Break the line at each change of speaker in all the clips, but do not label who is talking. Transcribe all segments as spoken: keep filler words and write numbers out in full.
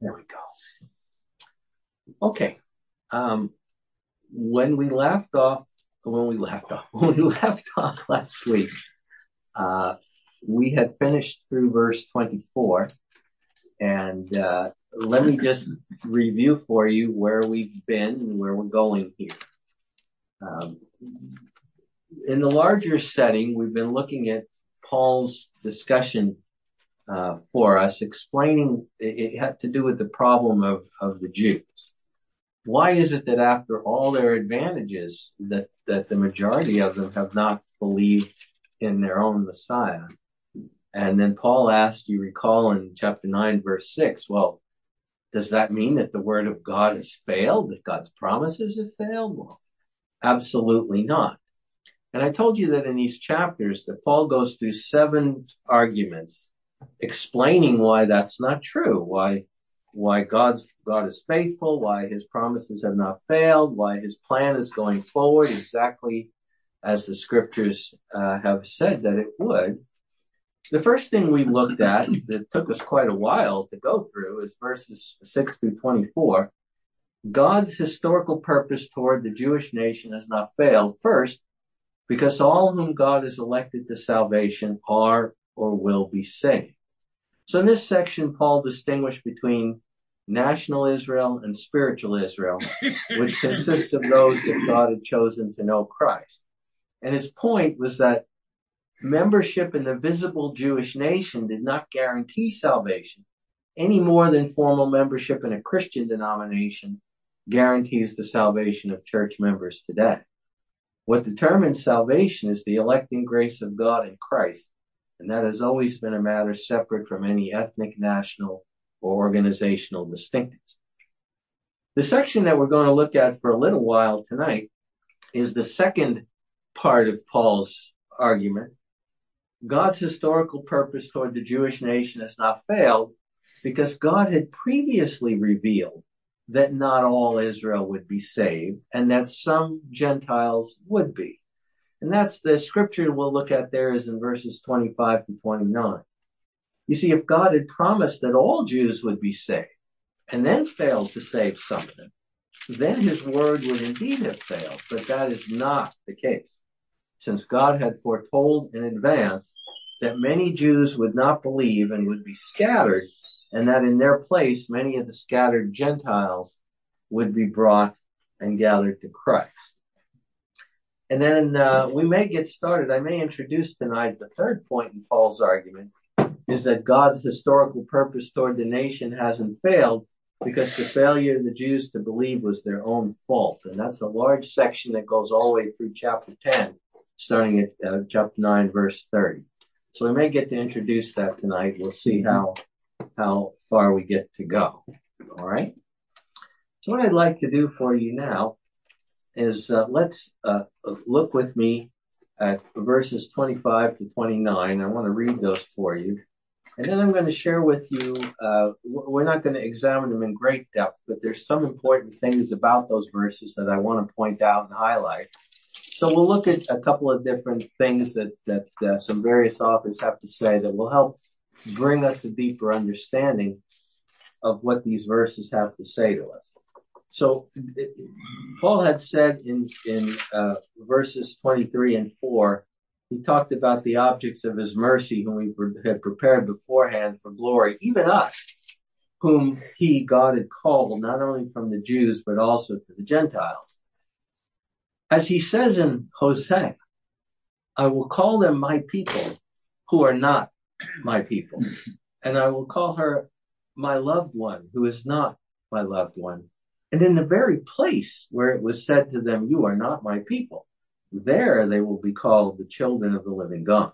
There we go. Okay. Um, when we left off, when we left off, when we left off last week, uh, we had finished through verse twenty-four. And uh, let me just review for you where we've been and where we're going here. Um, in the larger setting, we've been looking at Paul's discussion uh, for us, explaining it, it had to do with the problem of, of the Jews. Why is it that after all their advantages that, that the majority of them have not believed in their own Messiah? And then Paul asked, you recall in chapter nine, verse six, well, does that mean that the word of God has failed, that God's promises have failed? Well, absolutely not. And I told you that in these chapters that Paul goes through seven arguments explaining why that's not true, why why God's God is faithful, why his promises have not failed, why his plan is going forward exactly as the scriptures uh, have said that it would. The first thing we looked at that took us quite a while to go through is verses six through twenty-four. God's historical purpose toward the Jewish nation has not failed. First, because all whom God has elected to salvation are or will be saved. So in this section, Paul distinguished between national Israel and spiritual Israel, which consists of those that God had chosen to know Christ. And his point was that membership in the visible Jewish nation did not guarantee salvation any more than formal membership in a Christian denomination guarantees the salvation of church members today. What determines salvation is the electing grace of God in Christ, and that has always been a matter separate from any ethnic, national, or organizational distinctives. The section that we're going to look at for a little while tonight is the second part of Paul's argument. God's historical purpose toward the Jewish nation has not failed because God had previously revealed that not all Israel would be saved and that some Gentiles would be. And that's the scripture we'll look at there is in verses twenty-five to twenty-nine. You see, if God had promised that all Jews would be saved and then failed to save some of them, then his word would indeed have failed. But that is not the case, since God had foretold in advance that many Jews would not believe and would be scattered, and that in their place many of the scattered Gentiles would be brought and gathered to Christ. And then uh, we may get started. I may introduce tonight the third point in Paul's argument, is that God's historical purpose toward the nation hasn't failed because the failure of the Jews to believe was their own fault. And that's a large section that goes all the way through chapter ten, starting at uh, chapter nine, verse thirty. So we may get to introduce that tonight. We'll see how how far we get to go. All right. So what I'd like to do for you now is uh, let's uh, look with me at verses twenty-five to twenty-nine. I want to read those for you. And then I'm going to share with you, uh, we're not going to examine them in great depth, but there's some important things about those verses that I want to point out and highlight. So we'll look at a couple of different things that, that uh, some various authors have to say that will help bring us a deeper understanding of what these verses have to say to us. So Paul had said in, in uh, verses twenty-three and four, he talked about the objects of his mercy whom he had prepared beforehand for glory, even us, whom he, God, had called, not only from the Jews, but also to the Gentiles. As he says in Hosea, I will call them my people who are not my people, and I will call her my loved one who is not my loved one. And in the very place where it was said to them, you are not my people, there they will be called the children of the living God.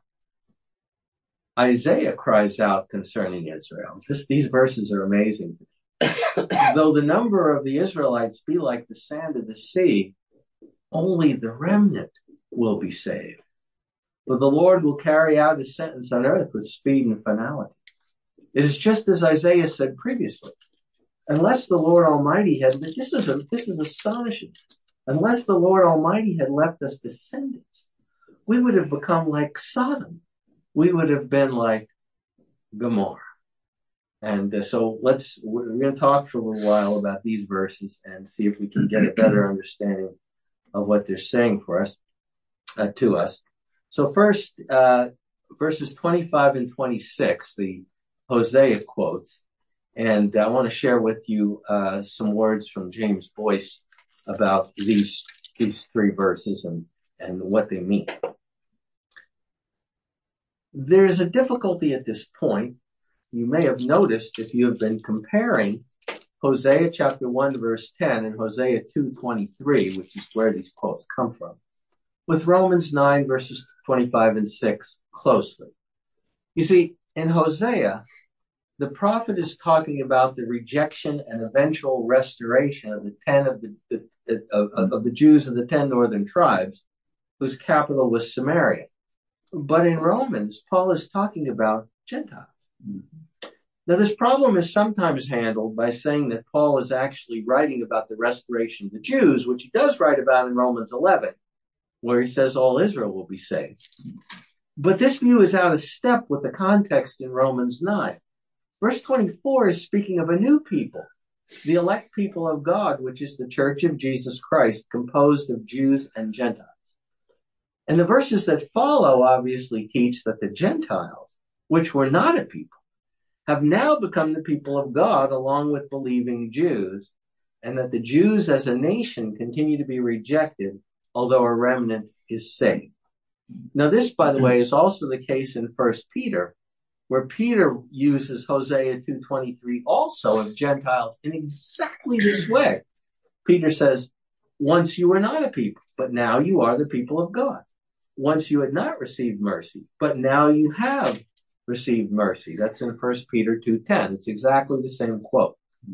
Isaiah cries out concerning Israel. This, these verses are amazing. Though the number of the Israelites be like the sand of the sea, only the remnant will be saved. For the Lord will carry out his sentence on earth with speed and finality. It is just as Isaiah said previously. Unless the Lord Almighty had, this is, a, this is astonishing. Unless the Lord Almighty had left us descendants, we would have become like Sodom. We would have been like Gomorrah. And uh, so let's, we're going to talk for a little while about these verses and see if we can get a better understanding of what they're saying for us, uh, to us. So first, uh, verses twenty-five and twenty-six, the Hosea quotes. And I want to share with you uh, some words from James Boyce about these, these three verses and, and what they mean. There's a difficulty at this point. You may have noticed if you have been comparing Hosea chapter one, verse ten and Hosea two twenty-three, which is where these quotes come from, with Romans nine, verses twenty-five and six closely. You see, in Hosea, the prophet is talking about the rejection and eventual restoration of the ten of the, the of, of the Jews of the ten northern tribes, whose capital was Samaria. But in Romans, Paul is talking about Gentiles. Now, this problem is sometimes handled by saying that Paul is actually writing about the restoration of the Jews, which he does write about in Romans eleven, where he says all Israel will be saved. But this view is out of step with the context in Romans nine. Verse twenty-four is speaking of a new people, the elect people of God, which is the church of Jesus Christ, composed of Jews and Gentiles. And the verses that follow obviously teach that the Gentiles, which were not a people, have now become the people of God along with believing Jews, and that the Jews as a nation continue to be rejected, although a remnant is saved. Now, this, by the way, is also the case in First Peter, where Peter uses Hosea two twenty-three also of Gentiles in exactly this way. Peter says, once you were not a people, but now you are the people of God. Once you had not received mercy, but now you have received mercy. That's in First Peter two ten. It's exactly the same quote.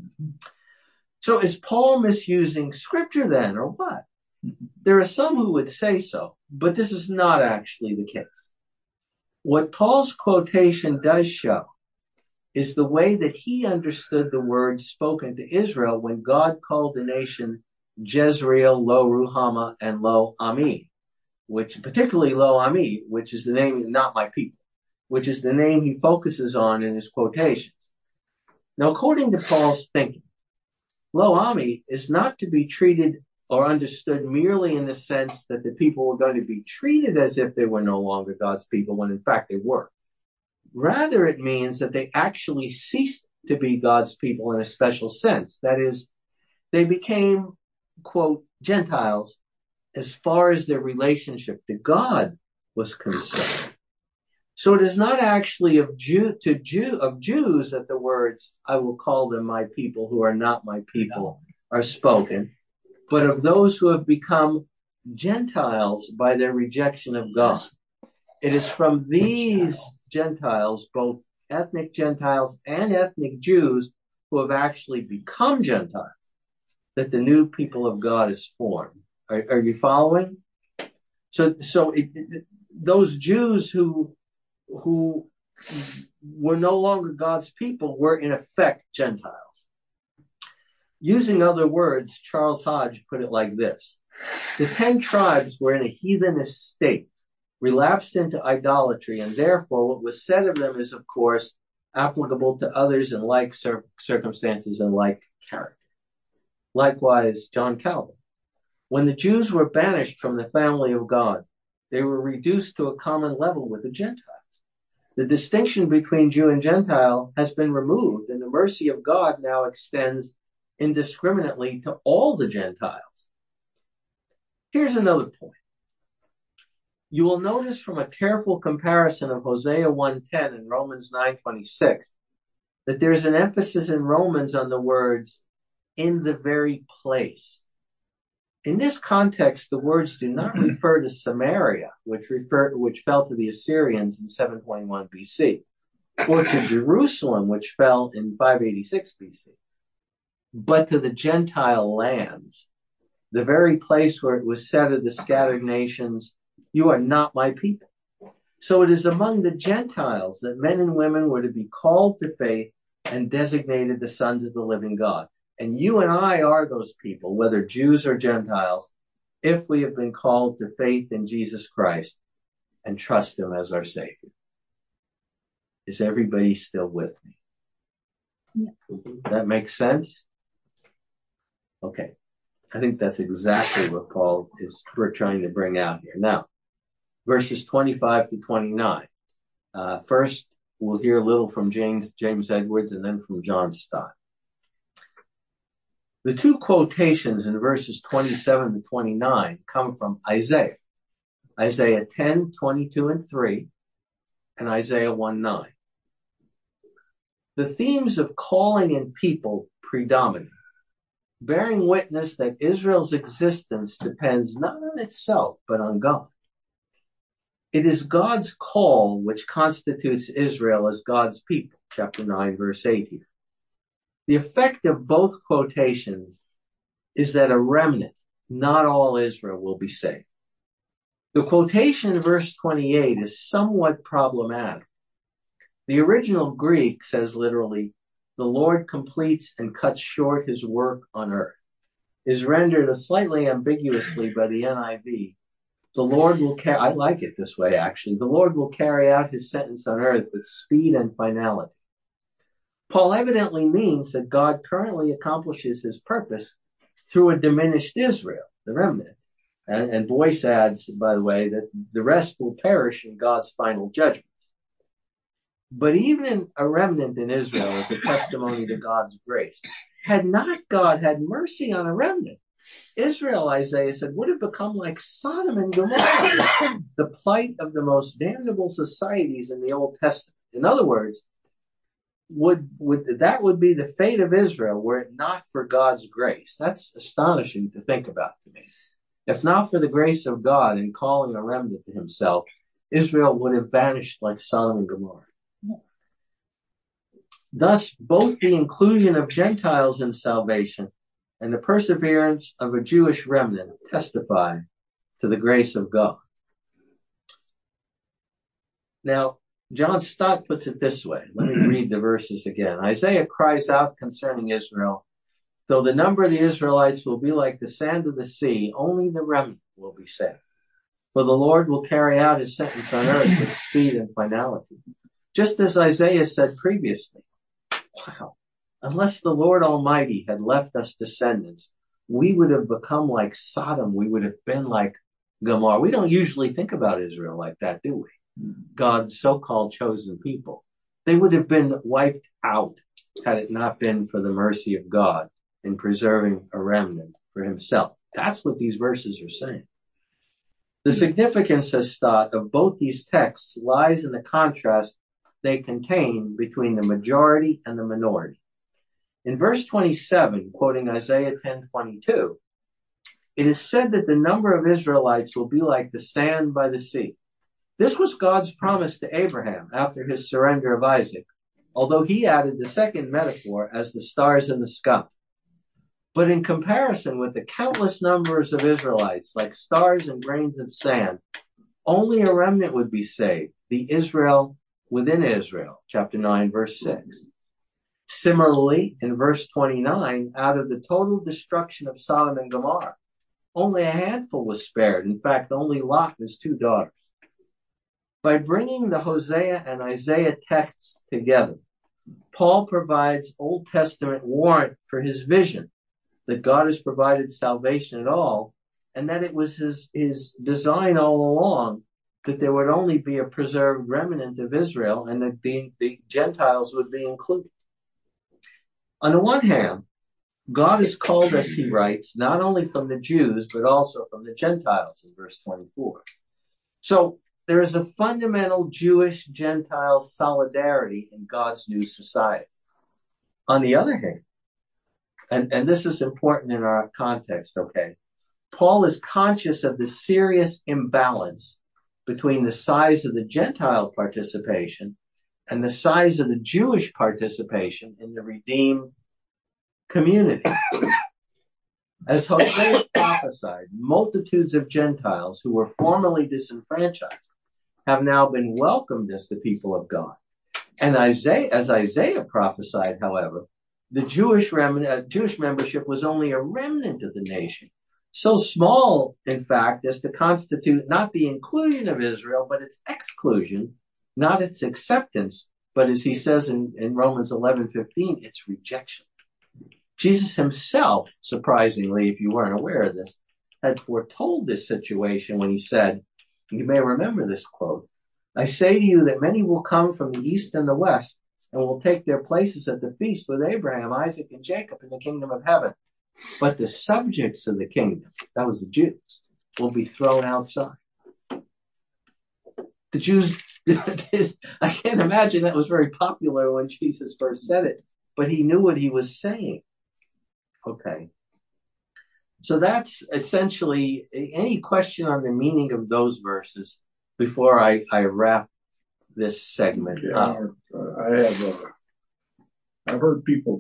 So is Paul misusing scripture then, or what? There are some who would say so, but this is not actually the case. What Paul's quotation does show is the way that he understood the words spoken to Israel when God called the nation Jezreel, Lo Ruhamah, and Lo Ami, which particularly Lo Ami, which is the name, not my people, which is the name he focuses on in his quotations. Now, according to Paul's thinking, Lo Ami is not to be treated or understood merely in the sense that the people were going to be treated as if they were no longer God's people, when in fact they were. Rather, it means that they actually ceased to be God's people in a special sense. That is, they became, quote, Gentiles as far as their relationship to God was concerned. So it is not actually of Jew to Jew of Jews that the words, I will call them my people who are not my people, are spoken, but of those who have become Gentiles by their rejection of God. It is from these Gentiles, both ethnic Gentiles and ethnic Jews, who have actually become Gentiles, that the new people of God is formed. Are, are you following? So, so it, it, those Jews who who were no longer God's people were in effect Gentiles. Using other words, Charles Hodge put it like this: the ten tribes were in a heathenish state, relapsed into idolatry, and therefore what was said of them is, of course, applicable to others in like cir- circumstances and like character. Likewise, John Calvin. When the Jews were banished from the family of God, they were reduced to a common level with the Gentiles. The distinction between Jew and Gentile has been removed, and the mercy of God now extends indiscriminately to all the Gentiles. Here's another point. You will notice from a careful comparison of Hosea one ten and Romans nine twenty-six that there's an emphasis in Romans on the words, in the very place. In this context, the words do not refer to Samaria, which refer, which fell to the Assyrians in seven twenty-one B C, or to Jerusalem, which fell in five eighty-six B C, but to the Gentile lands, the very place where it was said of the scattered nations, you are not my people. So it is among the Gentiles that men and women were to be called to faith and designated the sons of the living God. And you and I are those people, whether Jews or Gentiles, if we have been called to faith in Jesus Christ and trust him as our Savior. Is everybody still with me? that make sense? Okay. I think that's exactly what Paul is we're trying to bring out here. Now, verses twenty-five to twenty-nine. Uh, first, we'll hear a little from James, James Edwards and then from John Stott. The two quotations in verses twenty-seven to twenty-nine come from Isaiah. Isaiah ten, twenty-two and three, and Isaiah one, nine. The themes of calling and people predominate, bearing witness that Israel's existence depends not on itself, but on God. It is God's call which constitutes Israel as God's people, chapter nine, verse eight here. The effect of both quotations is that a remnant, not all Israel, will be saved. The quotation in verse twenty-eight is somewhat problematic. The original Greek says literally, the Lord completes and cuts short his work on earth, is rendered slightly ambiguously by the N I V. The Lord will carry, I like it this way actually, the Lord will carry out his sentence on earth with speed and finality. Paul evidently means that God currently accomplishes his purpose through a diminished Israel, the remnant. And, and Boyce adds, by the way, that the rest will perish in God's final judgment. But even in a remnant in Israel is a testimony to God's grace. Had not God had mercy on a remnant, Israel, Isaiah said, would have become like Sodom and Gomorrah, the plight of the most damnable societies in the Old Testament. In other words, would would that would be the fate of Israel were it not for God's grace. That's astonishing to think about to me. If not for the grace of God in calling a remnant to himself, Israel would have vanished like Sodom and Gomorrah. Thus, both the inclusion of Gentiles in salvation and the perseverance of a Jewish remnant testify to the grace of God. Now, John Stott puts it this way. Let me read the verses again. Isaiah cries out concerning Israel, though the number of the Israelites will be like the sand of the sea, only the remnant will be saved. For the Lord will carry out his sentence on earth with speed and finality. Just as Isaiah said previously. Wow. Unless the Lord Almighty had left us descendants, we would have become like Sodom. We would have been like Gomorrah. We don't usually think about Israel like that, do we? God's so-called chosen people. They would have been wiped out had it not been for the mercy of God in preserving a remnant for himself. That's what these verses are saying. The significance, says Stott, of both these texts lies in the contrast they contain between the majority and the minority. In verse twenty-seven, quoting Isaiah ten twenty-two, it is said that the number of Israelites will be like the sand by the sea. This was God's promise to Abraham after his surrender of Isaac, although he added the second metaphor as the stars in the sky. But in comparison with the countless numbers of Israelites, like stars and grains of sand, only a remnant would be saved, the Israel within Israel, chapter nine, verse six. Similarly, in verse twenty-nine, out of the total destruction of Sodom and Gomorrah, only a handful was spared. In fact, only Lot and his two daughters. By bringing the Hosea and Isaiah texts together, Paul provides Old Testament warrant for his vision that God has provided salvation at all, and that it was his, his design all along that there would only be a preserved remnant of Israel and that the, the Gentiles would be included. On the one hand, God has called us, he writes, not only from the Jews, but also from the Gentiles in verse twenty-four. So there is a fundamental Jewish-Gentile solidarity in God's new society. On the other hand, and, and this is important in our context, okay, Paul is conscious of the serious imbalance between the size of the Gentile participation and the size of the Jewish participation in the redeemed community. As Hosea prophesied, multitudes of Gentiles who were formerly disenfranchised have now been welcomed as the people of God. And Isaiah, as Isaiah prophesied, however, the Jewish remnant, uh, Jewish membership was only a remnant of the nation, so small, in fact, as to constitute not the inclusion of Israel, but its exclusion, not its acceptance, but as he says in, in Romans eleven fifteen, its rejection. Jesus himself, surprisingly, if you weren't aware of this, had foretold this situation when he said, you may remember this quote, I say to you that many will come from the east and the west and will take their places at the feast with Abraham, Isaac, and Jacob in the kingdom of heaven. But the subjects of the kingdom, that was the Jews, will be thrown outside. The Jews, I can't imagine that was very popular when Jesus first said it, but he knew what he was saying. Okay. So that's essentially any question on the meaning of those verses before I, I wrap this segment
yeah,
up.
Uh, I have, uh, I've heard people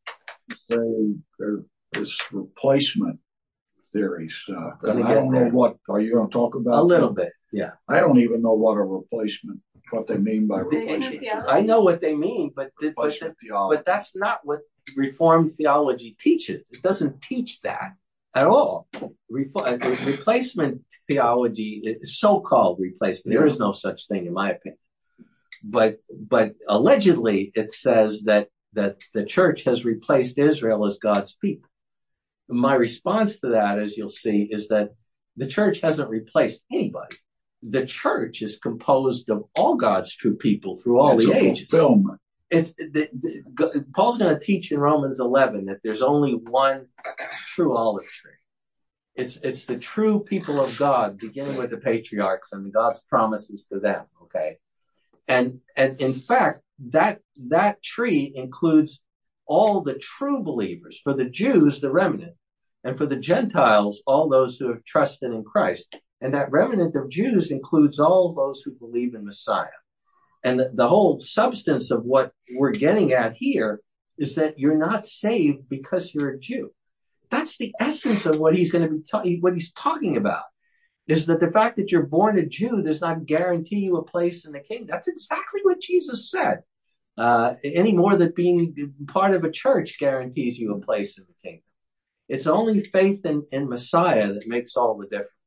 say there this replacement theory stuff. And I don't know
there.
what, are you going to talk about
A little
that?
bit, yeah.
I don't even know what a replacement, what they mean by replacement.
I know what they mean, but, the, but, the, but that's not what Reformed theology teaches. It doesn't teach that at all. Re- replacement theology is so-called replacement. There is no such thing, in my opinion. But but allegedly, it says that that the church has replaced Israel as God's people. My response to that, as you'll see, is that the church hasn't replaced anybody. The church is composed of all God's true people through all
it's
the
a
ages.
Fulfillment.
It's the, the, Paul's going to teach in Romans eleven that there's only one true olive tree. It's it's the true people of God, beginning with the patriarchs and God's promises to them. Okay, and and in fact, that that tree includes all the true believers. For the Jews, the remnant, and for the Gentiles, all those who have trusted in Christ. And that remnant of Jews includes all those who believe in Messiah. And the, the whole substance of what we're getting at here is that you're not saved because you're a Jew. That's the essence of what he's going to be ta- what he's talking about. Is that the fact that you're born a Jew does not guarantee you a place in the kingdom. That's exactly what Jesus said. Uh, any more than being part of a church guarantees you a place in the kingdom. It's only faith in, in Messiah that makes all the difference.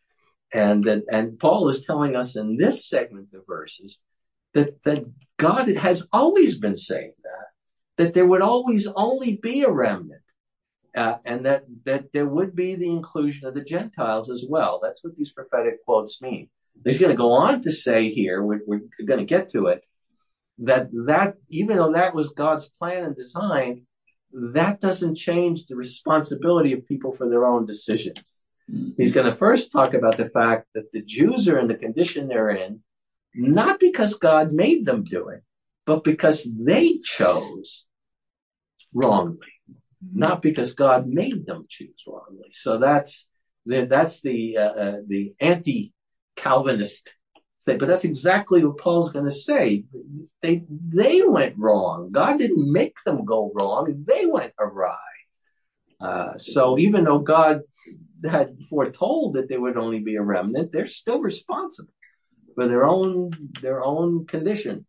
And that, and Paul is telling us in this segment of verses that, that God has always been saying that, that there would always only be a remnant, uh, and that, that there would be the inclusion of the Gentiles as well. That's what these prophetic quotes mean. He's going to go on to say here, we're, we're going to get to it, that that even though that was God's plan and design, that doesn't change the responsibility of people for their own decisions. Mm-hmm. He's going to first talk about the fact that the Jews are in the condition they're in, not because God made them do it, but because they chose wrongly, mm-hmm. not because God made them choose wrongly. So that's the, that's the, uh, uh, the anti-Calvinist thing. But that's exactly what Paul's going to say. They, they went wrong. God didn't make them go wrong. They went awry. Uh, so even though God had foretold that there would only be a remnant, they're still responsible for their own their own condition.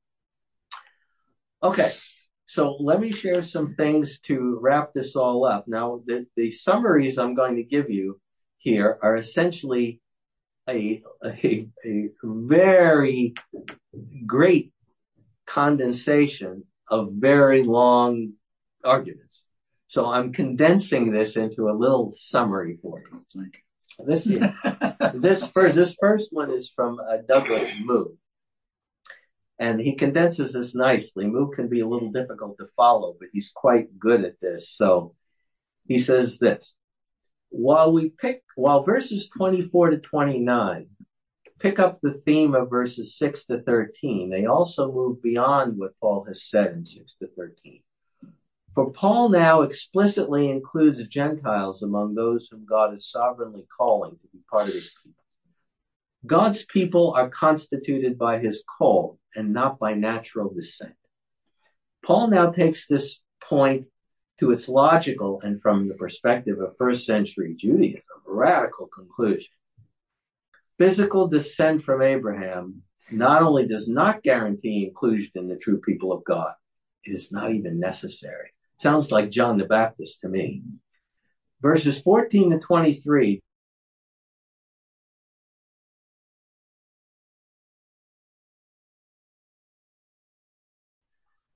Okay, so let me share some things to wrap this all up. Now, the, the summaries I'm going to give you here are essentially a, a, a very great condensation of very long arguments. So I'm condensing this into a little summary for you. This, this first, this first one is from uh, Douglas Moo, and he condenses this nicely. Moo can be a little difficult to follow, but he's quite good at this. So he says this: while we pick, while verses twenty-four to twenty-nine pick up the theme of verses six to thirteen, they also move beyond what Paul has said in six to thirteen. For Paul now explicitly includes Gentiles among those whom God is sovereignly calling to be part of his people. God's people are constituted by his call and not by natural descent. Paul now takes this point to its logical and, from the perspective of first century Judaism, radical conclusion. Physical descent from Abraham not only does not guarantee inclusion in the true people of God, it is not even necessary. Sounds like John the Baptist to me. Verses fourteen to twenty-three.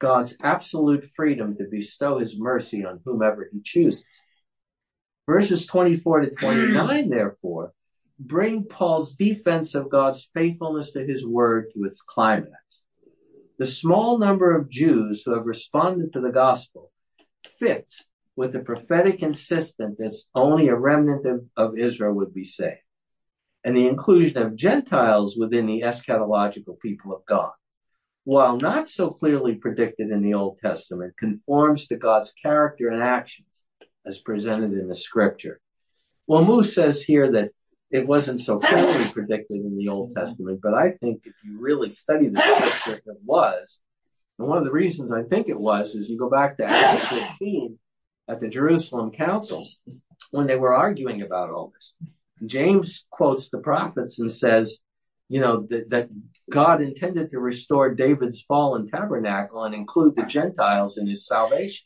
God's absolute freedom to bestow his mercy on whomever he chooses. Verses twenty-four to twenty-nine, therefore, bring Paul's defense of God's faithfulness to his word to its climax. The small number of Jews who have responded to the gospel fits with the prophetic insistence that only a remnant of, of Israel would be saved, and the inclusion of Gentiles within the eschatological people of God, while not so clearly predicted in the Old Testament, conforms to God's character and actions as presented in the scripture. Well, Moose says here that it wasn't so clearly predicted in the Old Testament, but I think if you really study the scripture, it was. And one of the reasons I think it was is you go back to Acts fifteen at the Jerusalem Council when they were arguing about all this. James quotes the prophets and says, you know, that, that God intended to restore David's fallen tabernacle and include the Gentiles in his salvation.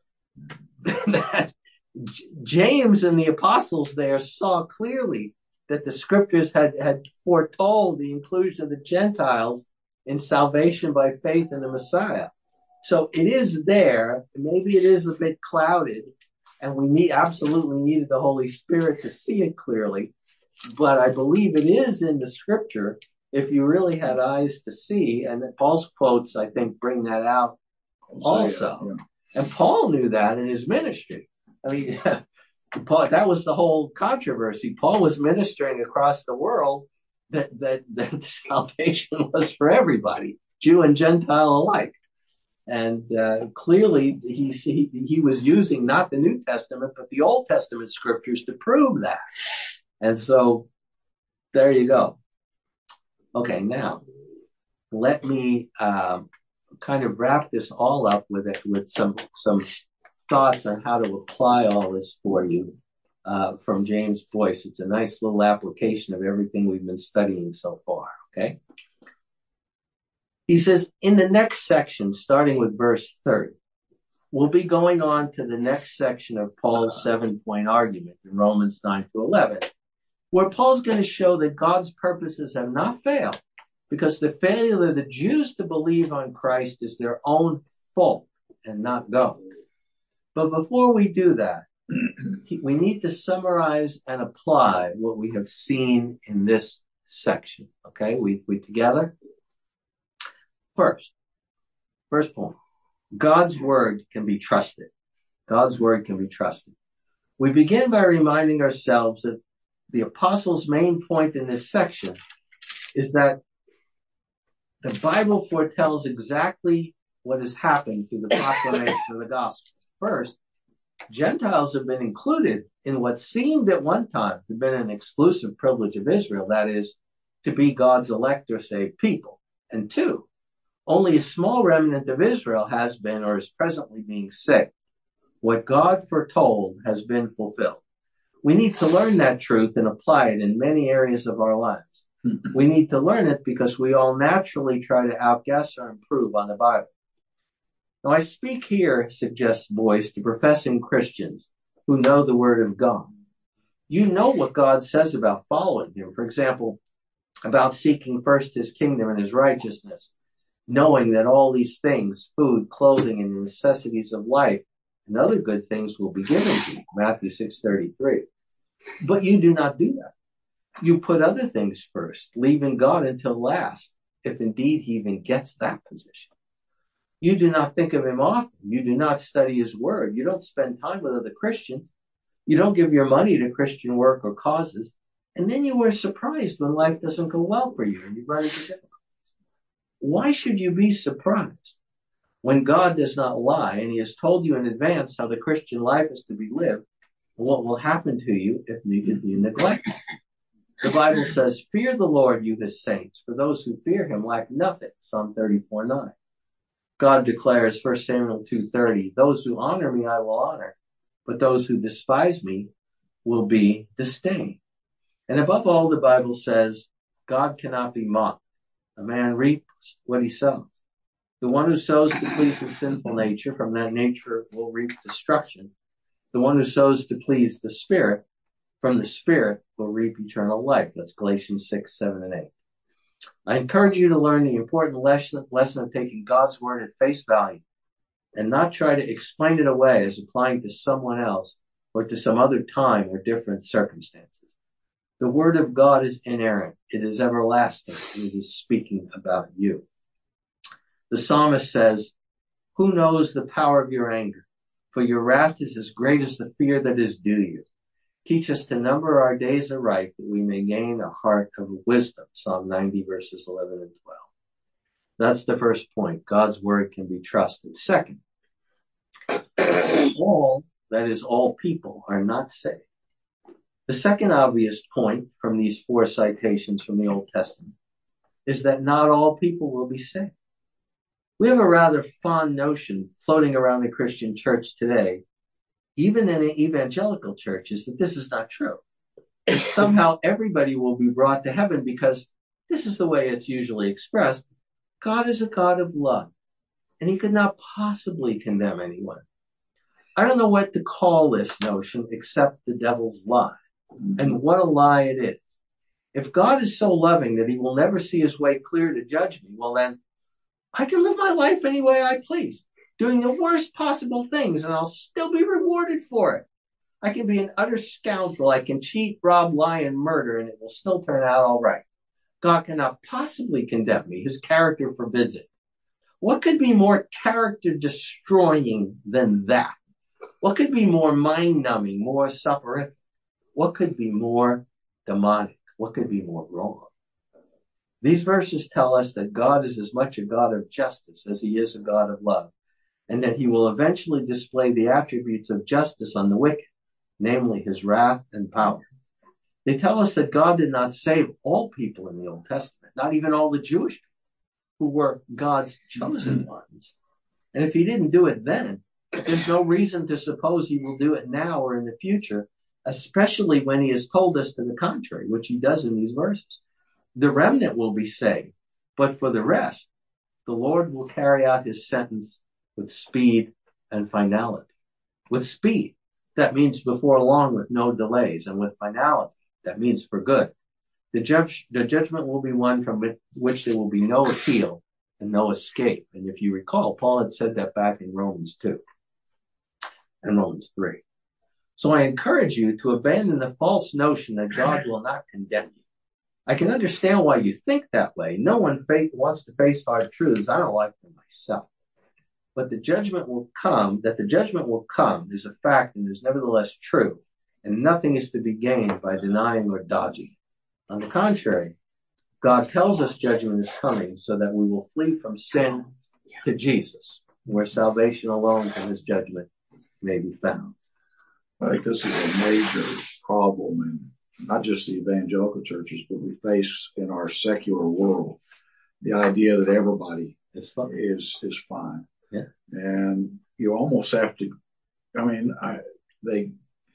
That James and the apostles there saw clearly that the scriptures had, had foretold the inclusion of the Gentiles in salvation by faith in the Messiah. So it is there. Maybe it is a bit clouded, and we need absolutely needed the Holy Spirit to see it clearly. But I believe it is in the scripture if you really had eyes to see. And Paul's quotes, I think, bring that out also. Yeah. And Paul knew that in his ministry. I mean, Paul, that was the whole controversy. Paul was ministering across the world that, that, that salvation was for everybody, Jew and Gentile alike. And uh, clearly he, he he was using not the New Testament, but the Old Testament scriptures to prove that. And so there you go. Okay, now let me um, kind of wrap this all up with it, with some some thoughts on how to apply all this for you uh, from James Boyce. It's a nice little application of everything we've been studying so far. Okay. He says, in the next section, starting with verse thirty, we'll be going on to the next section of Paul's seven-point argument in Romans nine to eleven, where Paul's going to show that God's purposes have not failed because the failure of the Jews to believe on Christ is their own fault and not God's. But before we do that, we need to summarize and apply what we have seen in this section. Okay, we, we together? First, first point, God's word can be trusted. God's word can be trusted. We begin by reminding ourselves that the apostle's main point in this section is that the Bible foretells exactly what has happened through the proclamation of the gospel. First, Gentiles have been included in what seemed at one time to have been an exclusive privilege of Israel, that is, to be God's elect or saved people. And two, only a small remnant of Israel has been or is presently being saved. What God foretold has been fulfilled. We need to learn that truth and apply it in many areas of our lives. We need to learn it because we all naturally try to outguess or improve on the Bible. Now, I speak here, suggests Boyce, to professing Christians who know the Word of God. You know what God says about following Him. For example, about seeking first His kingdom and His righteousness, knowing that all these things, food, clothing, and the necessities of life, and other good things will be given to you, Matthew six thirty-three. But you do not do that. You put other things first, leaving God until last, if indeed He even gets that position. You do not think of Him often. You do not study His word. You don't spend time with other Christians. You don't give your money to Christian work or causes. And then you are surprised when life doesn't go well for you and you run into difficulties. Why should you be surprised when God does not lie and He has told you in advance how the Christian life is to be lived and what will happen to you if you, if you neglect it? The Bible says, fear the Lord, you His saints, for those who fear Him lack nothing, Psalm thirty-four nine. God declares, First Samuel two thirty, those who honor me I will honor, but those who despise me will be disdained. And above all, the Bible says, God cannot be mocked. A man reaps what he sows. The one who sows to please his sinful nature, from that nature will reap destruction. The one who sows to please the Spirit, from the Spirit will reap eternal life. That's Galatians six, seven, and eight. I encourage you to learn the important lesson, lesson of taking God's word at face value and not try to explain it away as applying to someone else or to some other time or different circumstances. The word of God is inerrant. It is everlasting. And it is speaking about you. The psalmist says, who knows the power of your anger? For your wrath is as great as the fear that is due you. Teach us to number our days aright, that we may gain a heart of wisdom. Psalm ninety, verses eleven and twelve. That's the first point. God's word can be trusted. Second, all, that is, all people, are not saved. The second obvious point from these four citations from the Old Testament is that not all people will be saved. We have a rather fond notion floating around the Christian church today, even in evangelical churches, that this is not true. That somehow everybody will be brought to heaven because this is the way it's usually expressed. God is a God of love, and he could not possibly condemn anyone. I don't know what to call this notion except the devil's lie. And what a lie it is. If God is so loving that he will never see his way clear to judge me, well then, I can live my life any way I please, doing the worst possible things, and I'll still be rewarded for it. I can be an utter scoundrel. I can cheat, rob, lie, and murder, and it will still turn out all right. God cannot possibly condemn me. His character forbids it. What could be more character-destroying than that? What could be more mind-numbing, more soporific? What could be more demonic? What could be more wrong? These verses tell us that God is as much a God of justice as he is a God of love, and that he will eventually display the attributes of justice on the wicked, namely his wrath and power. They tell us that God did not save all people in the Old Testament, not even all the Jewish people who were God's chosen ones. And if he didn't do it then, there's no reason to suppose he will do it now or in the future, especially when he has told us to the contrary, which he does in these verses. The remnant will be saved, but for the rest, the Lord will carry out his sentence with speed and finality. With speed, that means before long with no delays, and with finality, that means for good. The, judge, the judgment will be one from which there will be no appeal and no escape. And if you recall, Paul had said that back in Romans two and Romans three. So I encourage you to abandon the false notion that God will not condemn you. I can understand why you think that way. No one faith wants to face hard truths. I don't like them myself. But the judgment will come, that the judgment will come is a fact and is nevertheless true. And nothing is to be gained by denying or dodging. On the contrary, God tells us judgment is coming so that we will flee from sin to Jesus, where salvation alone from his judgment may be found.
I think this is a major problem in not just the evangelical churches, but we face in our secular world. The idea that everybody
It's fine.
is is fine.
Yeah.
And you almost have to, I mean, I, they,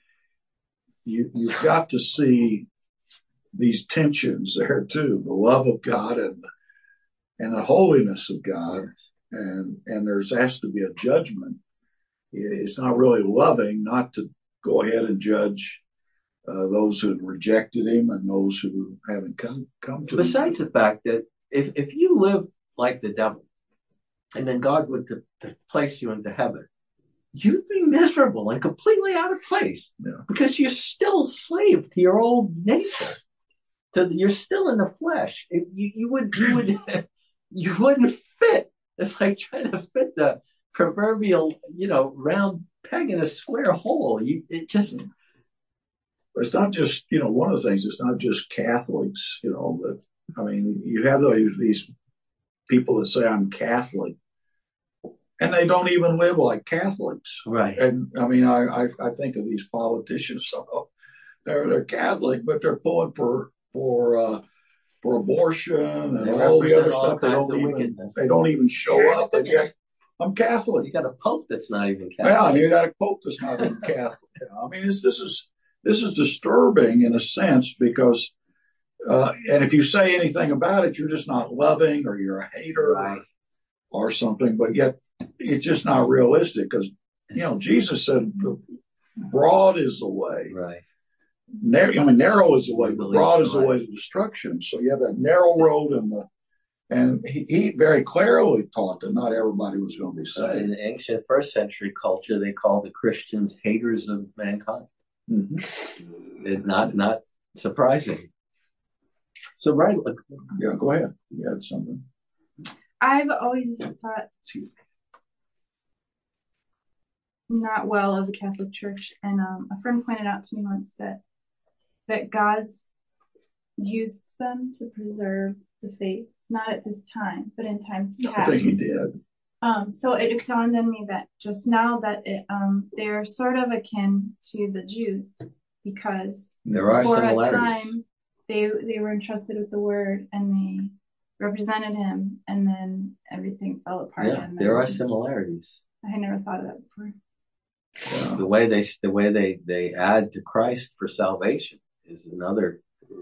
you, you've got to see these tensions there too, the love of God and, and the holiness of God. And, and there's has to be a judgment. It's not really loving not to go ahead and judge uh, those who rejected him and those who haven't come, come to
Besides
him.
the fact that if, if you live like the devil, and then God would to, to place you into heaven, you'd be miserable and completely out of place.
Yeah.
Because you're still a slave to your old nature. To, you're still in the flesh. It, you, you would, you would, you wouldn't fit. It's like trying to fit the proverbial, you know, round peg in a square hole. You, it just.
It's not just, you know, one of the things. It's not just Catholics. You know, that I mean, you have those these people that say I'm Catholic, and they don't even live like Catholics.
Right.
And I mean, I I, I think of these politicians. So they're they're Catholic, but they're pulling for for uh, for abortion and
They
all the other
represent all
stuff. They
kinds
don't
of
even
wickedness.
they don't even show up. And yet, I'm Catholic.
You got a pope that's not even
Yeah,
Catholic.
and you got a pope that's not even Catholic. You know, I mean, it's, this is this is disturbing in a sense because, uh, and if you say anything about it, you're just not loving or you're a hater
Right.
or, or something. But yet, it's just not realistic because you know Jesus said, "Broad is the way,
Right.
narrow, I mean, narrow is the way,
The least
broad is the
right.
way to destruction. So you have that narrow road, and the and he, he very clearly taught that not everybody was going to be
Uh,
saved.
in ancient first century culture, they called the Christians haters of mankind.
Mm-hmm.
It, not not surprising. So, right.
Yeah, go ahead. You had something.
I've always thought not well of the Catholic Church, and um, a friend pointed out to me once that that God's used them to preserve the faith, not at this time, but in times past.
I think he did.
Um, so it dawned on me that just now that it, um, they're sort of akin to the Jews, because
there are
for
similarities.
a time they they were entrusted with the word and they represented him, and then everything fell apart.
Yeah,
and
there are similarities.
I had never thought of that before.
Yeah.
The way they the way they they add to Christ for salvation is another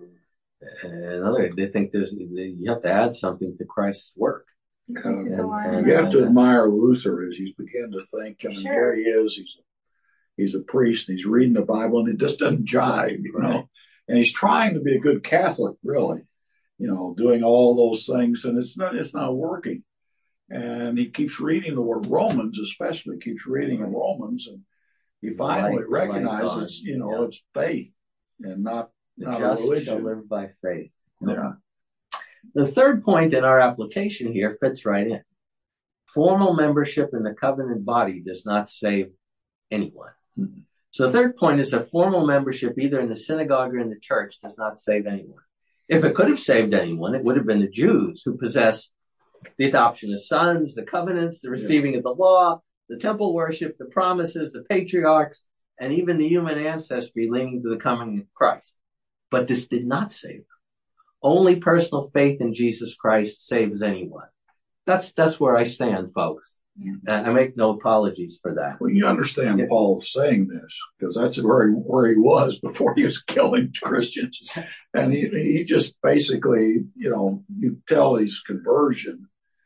another. They think there's you have to add something to Christ's work.
Uh,
And-
and you have to admire Luther as he's beginning to think. I mean,
Sure.
here he is. He's a, he's a priest. And he's reading the Bible, and it just doesn't jive, you
Right.
know. And he's trying to be a good Catholic, really, you know, doing all those things, and it's not it's not working. And he keeps reading the word Romans, especially keeps reading in Romans, and he finally
Light- light
recognizes,
dawns,
you know,
yeah.
it's faith and not
The
not a
just
religion.
shall live by faith.
Yeah.
The third point in our application here fits right in. Formal membership in the covenant body does not save anyone.
Mhm.
So the third point is that formal membership either in the synagogue or in the church does not save anyone. If it could have saved anyone, it would have been the Jews who possessed the adoption of sons, the covenants, the receiving of the law, the temple worship, the promises, the patriarchs, and even the human ancestry leading to the coming of Christ. But this did not save them. Only personal faith in Jesus Christ saves anyone. That's that's where I stand, folks. And I make no apologies for that.
Well, you understand
Yeah.
Paul saying this because that's where he, where he was before he was killing Christians. And he, he just basically, you know, you tell his conversion.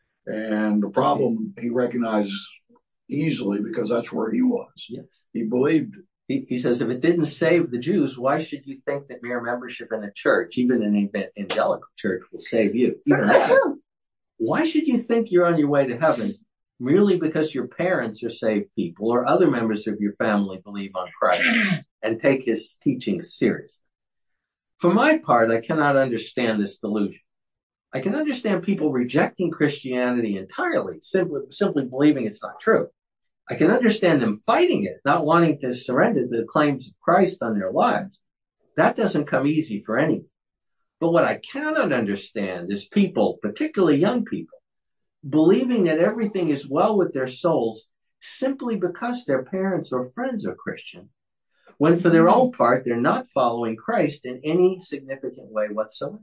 And the problem he recognizes easily because that's where he was.
Yes.
He believed it.
He, he says, if it didn't save the Jews, why should you think that mere membership in a church, even an evangelical church, will save you? Even that. Why should you think you're on your way to heaven merely because your parents are saved people or other members of your family believe on Christ and take his teachings seriously? For my part, I cannot understand this delusion. I can understand people rejecting Christianity entirely, simply, simply believing it's not true. I can understand them fighting it, not wanting to surrender to the claims of Christ on their lives. That doesn't come easy for anyone. But what I cannot understand is people, particularly young people, believing that everything is well with their souls simply because their parents or friends are Christian, when for their own part, they're not following Christ in any significant way whatsoever.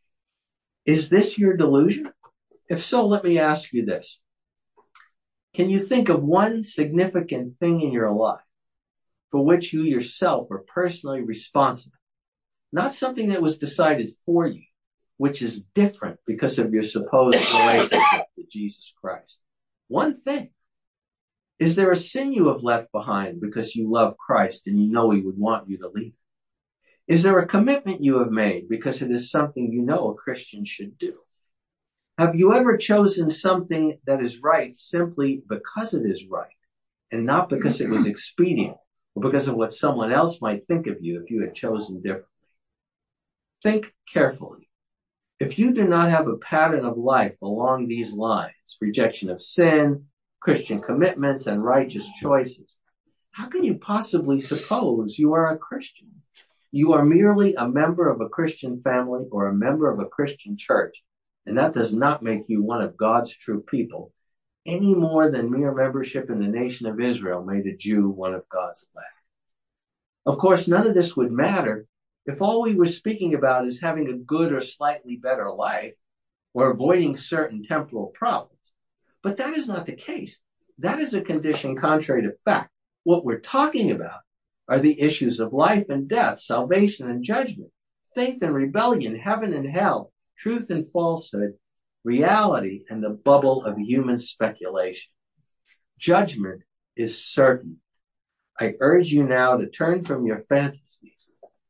Is this your delusion? If so, let me ask you this. Can you think of one significant thing in your life for which you yourself are personally responsible? Not something that was decided for you, which is different because of your supposed relationship to Jesus Christ. One thing. Is there a sin you have left behind because you love Christ and you know he would want you to leave? Is there a commitment you have made because it is something you know a Christian should do? Have you ever chosen something that is right simply because it is right and not because it was expedient or because of what someone else might think of you if you had chosen differently? Think carefully. If you do not have a pattern of life along these lines, rejection of sin, Christian commitments, and righteous choices, how can you possibly suppose you are a Christian? You are merely a member of a Christian family or a member of a Christian church, and that does not make you one of God's true people, any more than mere membership in the nation of Israel made a Jew one of God's elect. Of course, none of this would matter if all we were speaking about is having a good or slightly better life or avoiding certain temporal problems. But that is not the case. That is a condition contrary to fact. What we're talking about are the issues of life and death, salvation and judgment, faith and rebellion, heaven and hell, truth and falsehood, reality and the bubble of human speculation. Judgment is certain. I urge you now to turn from your fantasies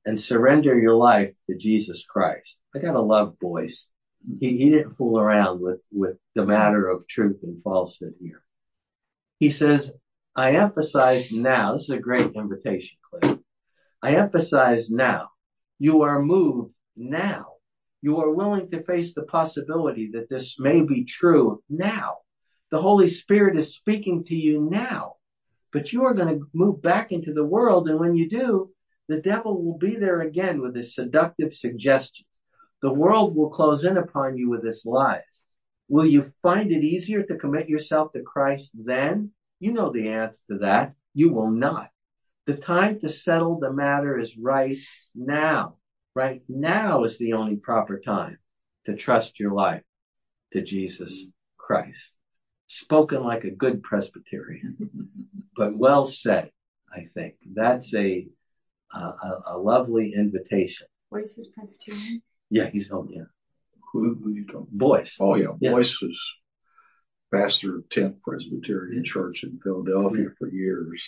and surrender your life to Jesus Christ. I gotta love Boyce. He, he didn't fool around with, with the matter of truth and falsehood here. He says, I emphasize now, this is a great invitation, Cliff. I emphasize now, you are moved now. You are willing to face the possibility that this may be true now. The Holy Spirit is speaking to you now, but you are going to move back into the world. And when you do, the devil will be there again with his seductive suggestions. The world will close in upon you with its lies. Will you find it easier to commit yourself to Christ then? You know the answer to that. You will not. The time to settle the matter is right now. Right now is the only proper time to trust your life to Jesus Christ. Spoken like a good Presbyterian, but well said, I think. That's a a, a lovely invitation.
Boyce is Presbyterian?
Yeah, he's home, yeah.
Who, who are you talking?
Boyce.
Oh, yeah.
yeah.
Boyce was pastor of tenth Presbyterian Church in Philadelphia for years.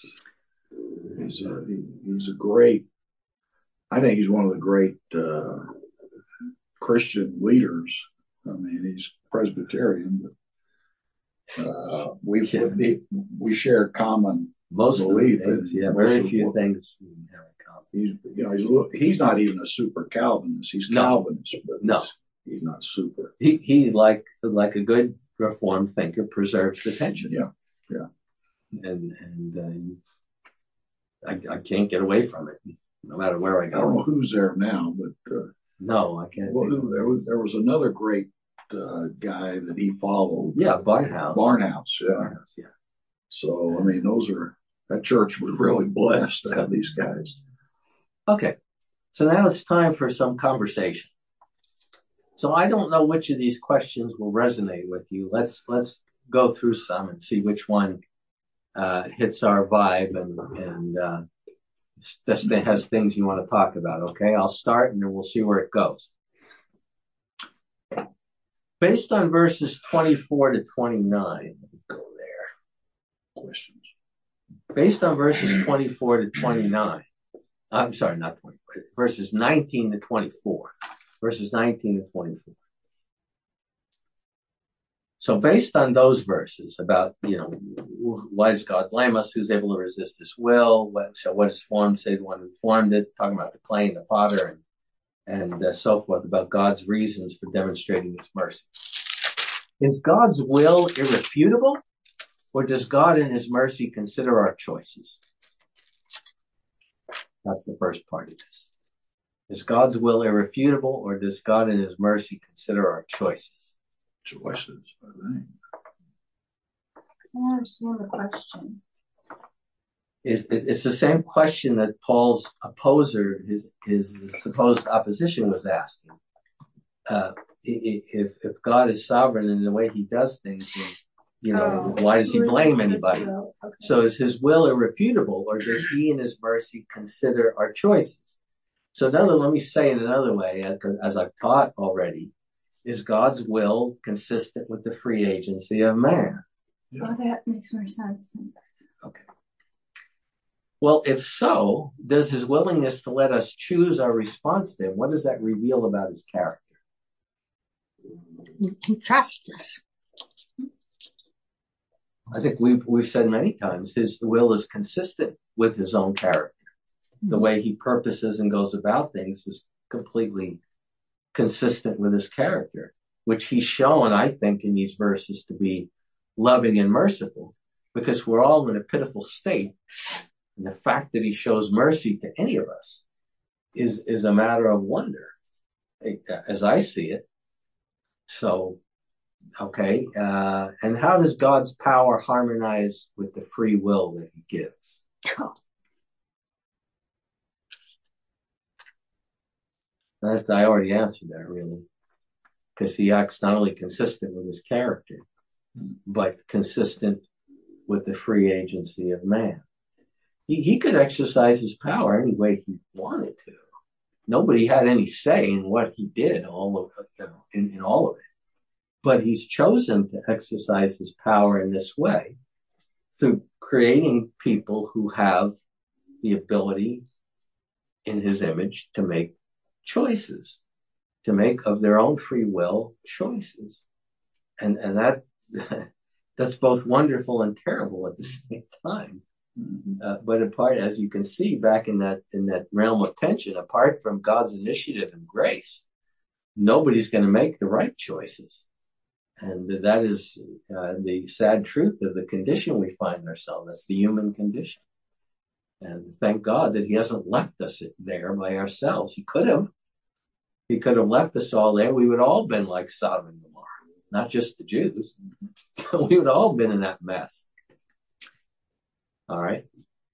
He's a, he, he's a great, I think he's one of the great uh, Christian leaders. I mean, he's Presbyterian, but uh, we
Yeah.
we, we share common
Most of the
belief.
things,
in
yeah,
most
very
of
few
what-
things we have in common.
He's, you know, he's a little, he's not even a super Calvinist. He's
No.
Calvinist, but
No.
he's, he's not super.
He, he like, like a good Reformed thinker, preserves the tension.
Yeah, yeah.
And, and uh, I, I can't get away from it, no matter where I
I don't know
go.
who's there now, but uh,
No, I can't.
well,
think
who,
of
there
it.
was there was another great uh, guy that he followed.
Yeah, Barnhouse.
Barnhouse, yeah.
Barnhouse, yeah.
So I mean, those are that church was really blessed to have these guys.
Okay, so now it's time for some conversation. So I don't know which of these questions will resonate with you. Let's let's go through some and see which one uh, hits our vibe and and uh, this thing has things you want to talk about. Okay, I'll start and then we'll see where it goes. Based on verses twenty-four to twenty-nine, go there.
Questions?
Based on verses twenty-four to twenty-nine, I'm sorry, not twenty-four, verses nineteen to twenty-four. Verses nineteen to twenty-four. So based on those verses about, you know, why does God blame us? Who's able to resist his will? What, so what does form say the one who formed it? Talking about the clay and the potter and, and uh, so forth, about God's reasons for demonstrating his mercy. Is God's will irrefutable? Or does God in his mercy consider our choices? That's the first part of this. Is God's will irrefutable, or does God in his mercy consider our choices?
Choices, I think.
I don't understand the question.
It's, it's the same question that Paul's opposer, his, his supposed opposition, was asking. Uh, if, if God is sovereign in the way he does things, then, you know,
Oh,
why does he
who
blame
resists his
anybody?
will? Okay.
So is his will irrefutable, or does he in his mercy consider our choices? So another, let me say it another way, because as I've taught already, is God's will consistent with the free agency of man?
Yeah.
Oh, that makes more sense. Thanks.
Okay. Well, if so, does his willingness to let us choose our response to him, what does that reveal about his character?
He trusts us.
I think we've, we've said many times, his will is consistent with his own character. The way he purposes and goes about things is completely consistent with his character, which he's shown, I think, in these verses to be loving and merciful, because we're all in a pitiful state. And the fact that he shows mercy to any of us is, is a matter of wonder, as I see it. So, okay. Uh, and how does God's power harmonize with the free will that he gives? That's, I already answered that, really. Because he acts not only consistent with his character, but consistent with the free agency of man. He, he could exercise his power any way he wanted to. Nobody had any say in what he did, all of you know, in, in all of it. But he's chosen to exercise his power in this way through creating people who have the ability in his image to make choices, to make of their own free will choices. And, and that, that's both wonderful and terrible at the same time. Uh, but apart, as you can see back in that, in that realm of tension, apart from God's initiative and grace, nobody's going to make the right choices. And that is uh, the sad truth of the condition we find ourselves. That's the human condition. And thank God that he hasn't left us there by ourselves. He could have. He could have left us all there. We would all been like Sodom and Gomorrah, not just the Jews. We would all been in that mess. All right.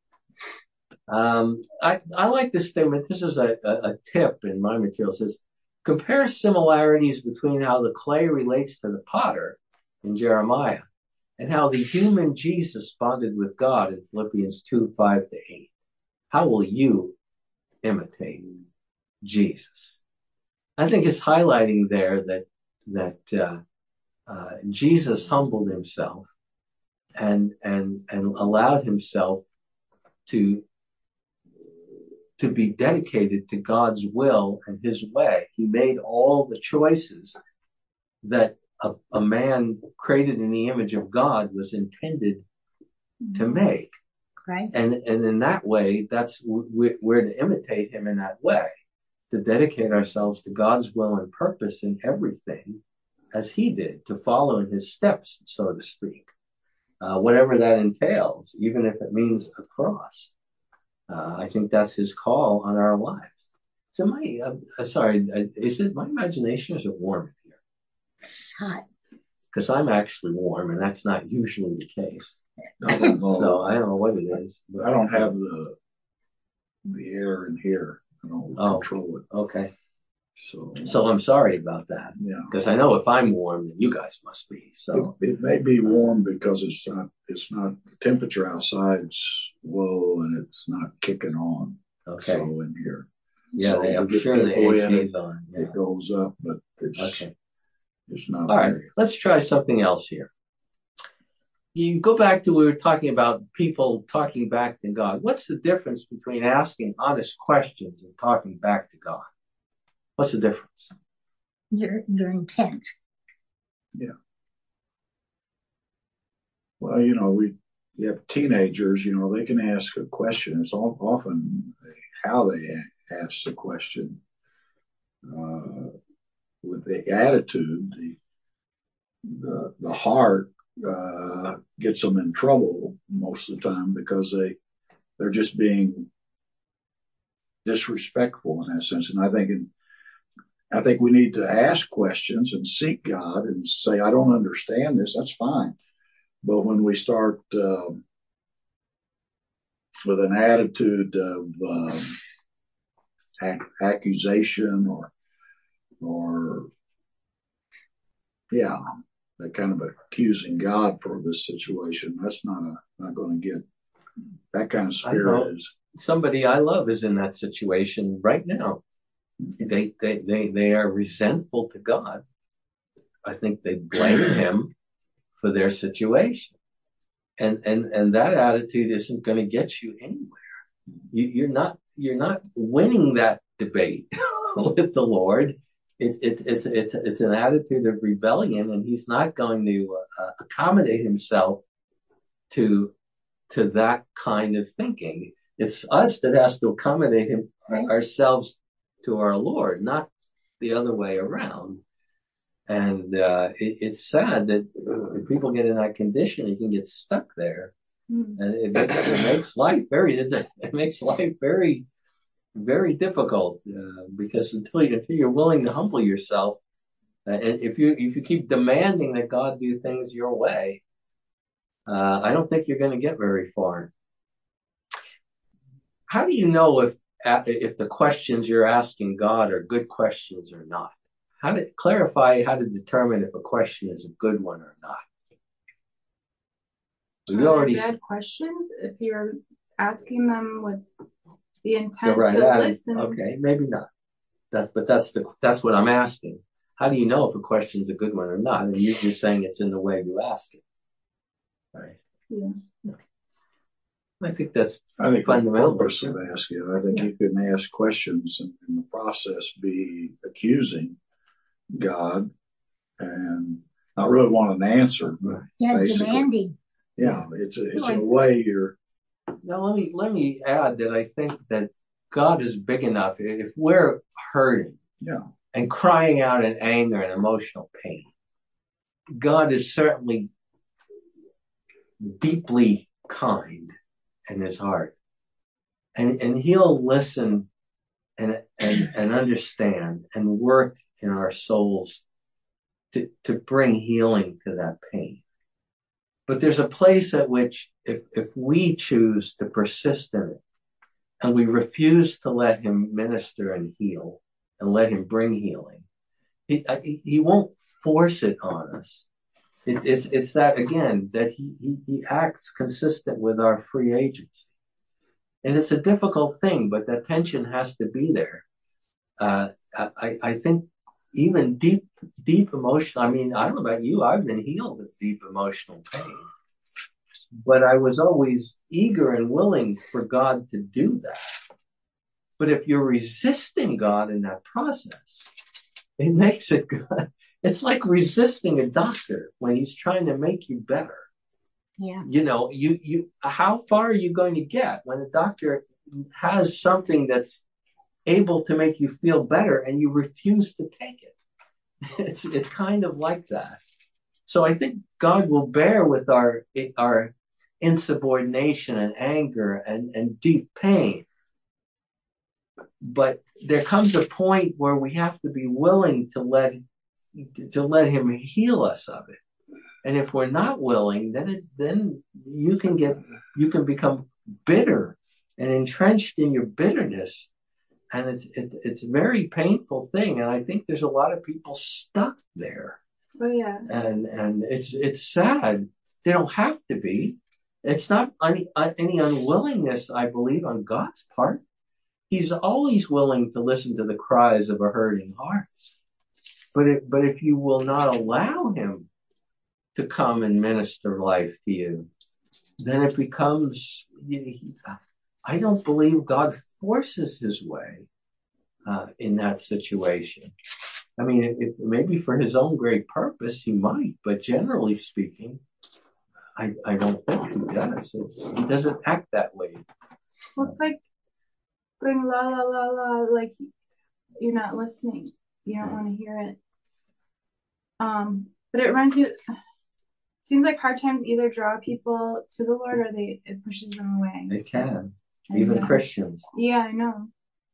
Um, I, I like this statement. This is a, a, a tip in my material. It says, compare similarities between how the clay relates to the potter in Jeremiah and how the human Jesus bonded with God in Philippians two, five to eight. How will you imitate Jesus? I think it's highlighting there that, that, uh, uh, Jesus humbled himself and, and, and allowed himself to, to be dedicated to God's will and his way. He made all the choices that a, a man created in the image of God was intended to make.
Right.
And, and in that way, that's, we're, we're to imitate him in that way, to dedicate ourselves to God's will and purpose in everything as he did, to follow in his steps, so to speak. Uh, whatever that entails, even if it means a cross. Uh, I think that's his call on our lives. So my, uh, sorry, uh, is it my imagination or is it warm here?
It's hot.
Because I'm actually warm, and that's not usually the case.
I don't know.
So I don't know what it is. But
I don't have the the air in here. I don't
Oh.
control it.
Okay.
So,
So I'm sorry about that.
yeah.
Because I know if I'm warm, then you guys must be. So
It, it may be warm because it's not, it's not, the temperature outside's low and it's not kicking on.
okay.
So in here,
Yeah,
so
they, I'm
we get
sure the
people
A
in,
C's on. Yeah.
it goes up, but it's,
Okay.
it's not.
All right.
very-
Let's try something else here. You go back to, we were talking about people talking back to God. What's the difference between asking honest questions and talking back to God? What's the difference?
Your, your intent.
Well, you know, we, you have teenagers, you know, they can ask a question. It's all, often how they a- ask the question. Uh, with the attitude, the, the, the heart, uh, gets them in trouble most of the time because they, they're just being disrespectful in that sense. And I think, in, I think we need to ask questions and seek God and say, I don't understand this. That's fine. But when we start, um, with an attitude of, um, ac- accusation or, or, yeah, that kind of accusing God for this situation, that's not a, not going to get that kind of
I know.
spirit is.
Somebody I love is in that situation right now. They, they, they, they are resentful to God. I think they blame him for their situation. And, and, and that attitude isn't going to get you anywhere. You, you're not, you're not winning that debate with the Lord. It's, it's, it's, it's, it's an attitude of rebellion, and he's not going to uh, accommodate himself to, to that kind of thinking. It's us that has to accommodate him,
Right.
ourselves to our Lord, not the other way around. And uh, it, it's sad that if people get in that condition, you can get stuck there,
Mm.
and it makes, it makes life very it's a, it makes life very very difficult uh, because until you, until you're willing to humble yourself, uh, and if you if you keep demanding that God do things your way, uh, I don't think you're going to get very far. How do you know if if the questions you're asking God are good questions or not? How to clarify how to determine if a question is a good one or not?
Are
You already
there bad questions if you're asking them with the
the
intent
right
to
attitude.
listen.
Okay, maybe not. That's but that's the that's what I'm asking. How do you know if a question's a good one or not? And you're just saying it's in the way you ask it, right?
Yeah.
I think that's
I think the
fundamental.
purpose of asking, I think
Yeah.
you can ask questions and in the process be accusing God and not really want an answer.
Right.
Yeah,
Basically.
demanding.
Yeah, it's a, it's
No,
in
I-
a way you're,
Now let me let me add that I think that God is big enough. If we're hurting
yeah,
and crying out in anger and emotional pain, God is certainly deeply kind in his heart. And and he'll listen and and, and understand and work in our souls to, to bring healing to that pain. But there's a place at which if if we choose to persist in it and we refuse to let him minister and heal and let him bring healing, he, he won't force it on us. It, it's it's that again that he, he he acts consistent with our free agency, and it's a difficult thing, but that tension has to be there. Uh, I I think even deep deep emotional. I mean, I don't know about you. I've been healed of deep emotional pain, but I was always eager and willing for God to do that. But if you're resisting God in that process, it makes it good. It's like resisting a doctor when he's trying to make you better.
Yeah.
You know, you, you, how far are you going to get when a doctor has something that's able to make you feel better and you refuse to take it? It's, it's kind of like that. So I think God will bear with our, our insubordination and anger and, and deep pain. But there comes a point where we have to be willing to let to let him heal us of it. And if we're not willing, then it, then you can get you can become bitter and entrenched in your bitterness, and it's it, it's a very painful thing. And I think there's a lot of people stuck there.
Oh yeah.
And and it's it's sad. They don't have to be. It's not any any unwillingness, I believe, on God's part. He's always willing to listen to the cries of a hurting heart. But if, but if you will not allow him to come and minister life to you, then it becomes, I don't believe God forces his way uh, in that situation. I mean, it, it, maybe for his own great purpose, he might, but generally speaking, I, I don't think he does. It's, he doesn't act that way.
Well, it's like going la la la la, like you're not listening. You don't want to hear it. Um, but it reminds me, it seems like hard times either draw people to the Lord or they it pushes them away.
It can,
And,
even
uh,
Christians.
Yeah, I know.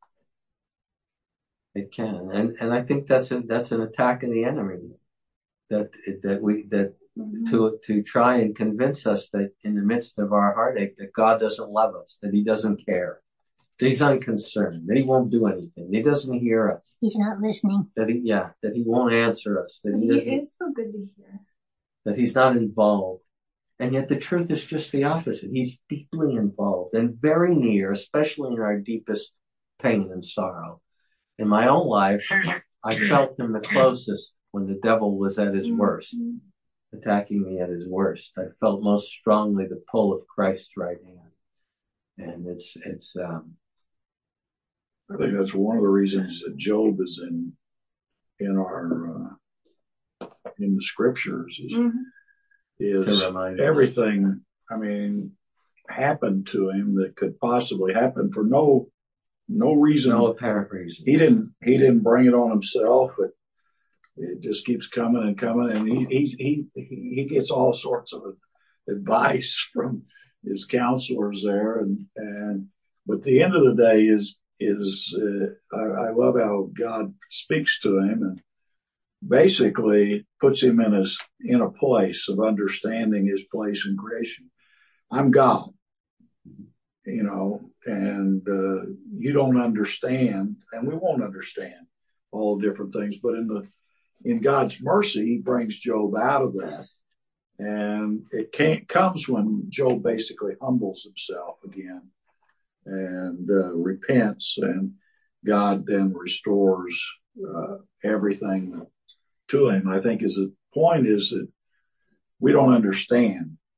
It can, and and I think that's a, that's an attack of the enemy. That that we that
Mm-hmm.
to to try and convince us that in the midst of our heartache that God doesn't love us, that he doesn't care, that he's unconcerned, that he won't do anything, that he doesn't hear us,
He's not listening.
that he yeah, that he won't answer us, that
But
he
he
doesn't,
is so good to hear.
that he's not involved. And yet the truth is just the opposite. He's deeply involved and very near, especially in our deepest pain and sorrow. In my own life, I felt him the closest when the devil was at his worst,
Mm-hmm.
attacking me at his worst. I felt most strongly the pull of Christ's right hand. And it's, it's, um,
I think that's one of the reasons that Job is in, in our, uh, in the scriptures is,
Mm-hmm.
is
to remind us.
everything, I mean, happened to him that could possibly happen for no, no reason.
No apparent reason.
He didn't, he didn't bring it on himself. It, it just keeps coming and coming. And he, he, he, he gets all sorts of advice from his counselors there. And, and, but at the end of the day is, is, uh, I, I love how God speaks to him and basically puts him in his, in a place of understanding his place in creation. I'm God, you know, and, uh, you don't understand, and we won't understand all different things, but in the, in God's mercy, he brings Job out of that. And it can't, comes when Job basically humbles himself again and uh, repents, and God then restores uh, everything to him. I think is the point is that we don't understand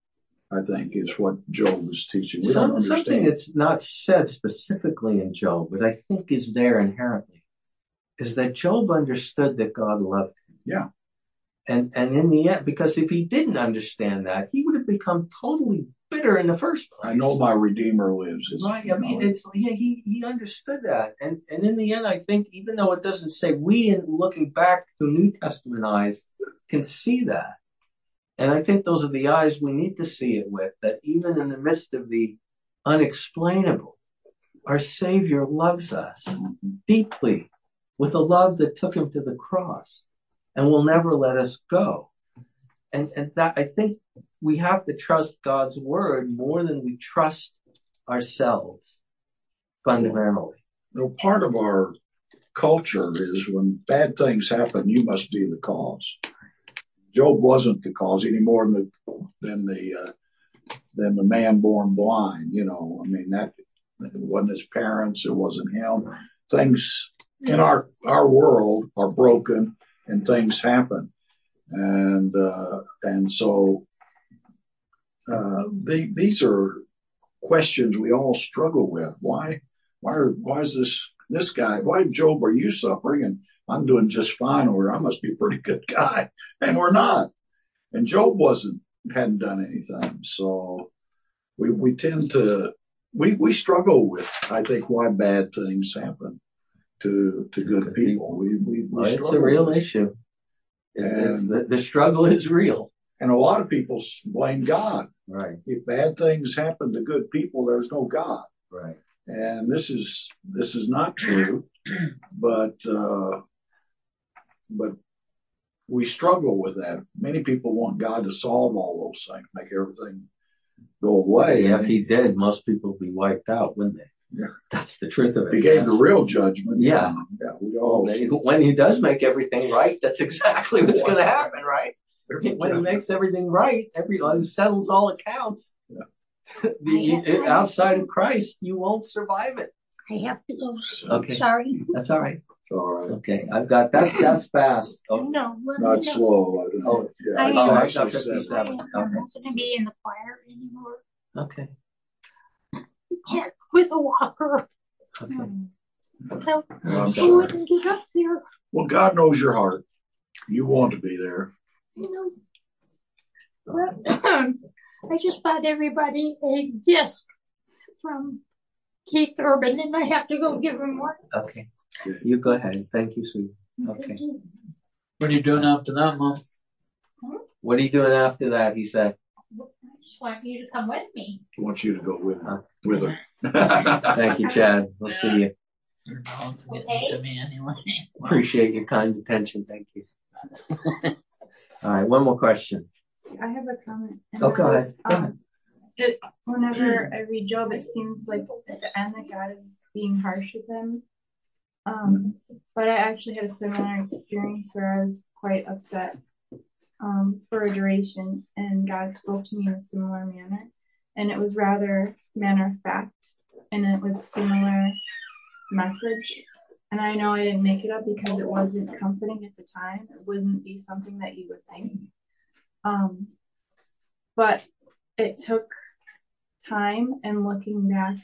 I think, is what Job is teaching. We
Some,
don't understand.
Something that's not said specifically in Job, but I think is there inherently, is that Job understood that God loved him.
Yeah.
And and in the end, because if he didn't understand that, he would have become totally bitter in the first place.
I know my Redeemer lives. It's,
Right. I mean, it's yeah. He he understood that, and and in the end, I think even though it doesn't say, we, in looking back through New Testament eyes, can see that, and I think those are the eyes we need to see it with. That even in the midst of the unexplainable, our Savior loves us deeply, with a love that took him to the cross, and will never let us go. And and that, I think we have to trust God's word more than we trust ourselves, fundamentally.
You know, part of our culture is when bad things happen, you must be the cause. Job wasn't the cause any more than the than the uh, than the man born blind. You know, I mean, that it wasn't his parents, it wasn't him. Things in our our world are broken, and things happen, and uh, and so uh, they, these are questions we all struggle with. Why, why, are, why is this this guy? Why, Job, are you suffering and I'm doing just fine? Or I must be a pretty good guy, and we're not. And Job wasn't hadn't done anything, so we we tend to we we struggle with, I think, why bad things happen to to good people. We we, we
well, it's a real issue. It's, it's the, the struggle is real,
and a lot of people blame God.
Right.
If bad things happen to good people, there's no God.
Right.
And this is this is not true, but uh, but we struggle with that. Many people want God to solve all those things, make everything go away.
Yeah, if he did, most people would be wiped out, wouldn't they?
Yeah,
that's the truth of it.
He gave
that's,
the real judgment.
Yeah,
yeah. We all
when he does make everything right, that's exactly what's going to happen, right? When he makes everything right, everyone settles all accounts.
Yeah.
the, have, outside of Christ, you won't survive it.
I have to go.
Okay,
sorry.
That's all right.
It's all right.
Okay, I've got that. That's fast. Oh.
No,
not slow.
Oh,
yeah.
I,
It's
oh,
actually
I got fifty-seven.
I'm
Okay.
not going to be in the choir anymore.
Okay.
Can't with a walker.
Okay.
So
Well,
I wouldn't get up there.
Well, God knows your heart. You want to be there.
You know. Well, I just bought everybody a disc from Keith Urban, and I have to go give him one.
Okay. You go ahead. Thank you, sweetie. Okay.
What are you doing after that, Mom?
Hmm?
What are you doing after that? He said.
I just want you to come with me.
I want you to go with
Huh.
with her.
Thank you, Chad. We'll see you.
Your dog's getting
Okay.
to me anyway.
Appreciate your kind attention. Thank you. All right. One more question.
I have a comment. And
Oh,
that
go ahead.
is,
Go
um,
ahead.
It, whenever I read Job, it seems like at the end that God is being harsh with him. Um, but I actually had a similar experience where I was quite upset um, for a duration, and God spoke to me in a similar manner, and it was rather matter of fact, and it was similar message. And I know I didn't make it up because it wasn't comforting at the time. It wouldn't be something that you would think. Um, but it took time, and looking back,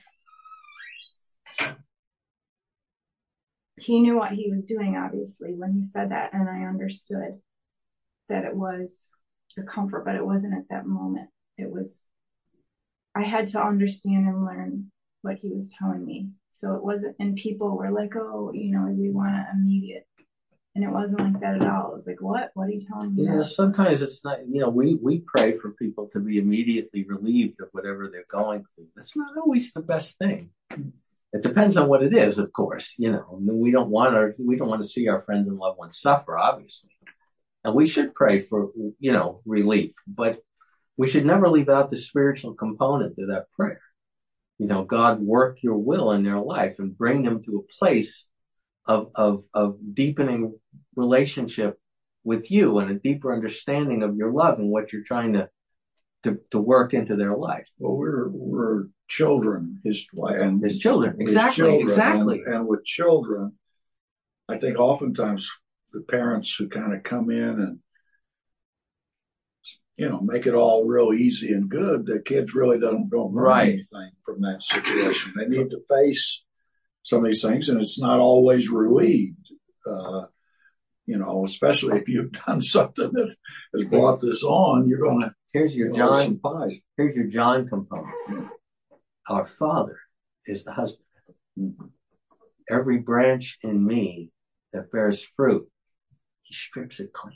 he knew what he was doing, obviously, when he said that, and I understood that it was a comfort, but it wasn't at that moment. It was, I had to understand and learn what he was telling me. So it wasn't, and people were like, oh, you know, we want it immediate. And it wasn't like that at all. It was like, what? What are you telling me?
Yeah,
now?
sometimes it's not, you know, we, we pray for people to be immediately relieved of whatever they're going through. That's not always the best thing. It depends on what it is, of course. You know, we don't want our, we don't want to see our friends and loved ones suffer, obviously. And we should pray for, you know, relief, but we should never leave out the spiritual component to that prayer. You know, God, work your will in their life and bring them to a place of, of, of deepening relationship with you and a deeper understanding of your love and what you're trying to, to, to work into their life.
Well, we're we're children, his and
His children.
his
Exactly.
children,
Exactly.
And, and with children, I think oftentimes the parents who kind of come in and you know, make it all real easy and good, the kids really don't, don't learn
Right.
anything from that situation. They need to face some of these things, and it's not always relieved. Uh, you know, especially if you've done something that has brought this on, you're going to
Here's your
you know,
John.
some pies.
Here's your John component. Our Father is the husband.
Mm-hmm.
Every branch in me that bears fruit, he strips it clean.